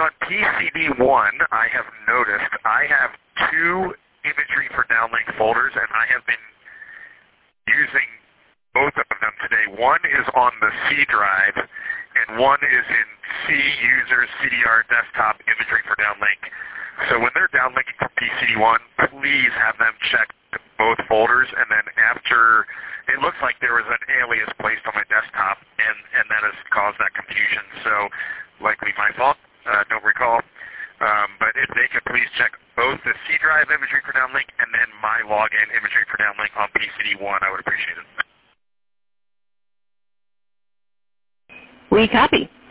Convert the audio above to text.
on PCD1, I have noticed I have two imagery for downlink folders, and I have been using both of them today. One is on the C drive, and one is in C user CDR desktop imagery for downlink. So when they're downlinking from PCD1, please have them check both folders, and then after, it looks like there was an alias placed on my desktop, and that has caused that confusion. So likely my fault, don't recall. But if they could please check both the C drive imagery for downlink and then my login imagery for downlink on PCD1, I would appreciate it. We copy.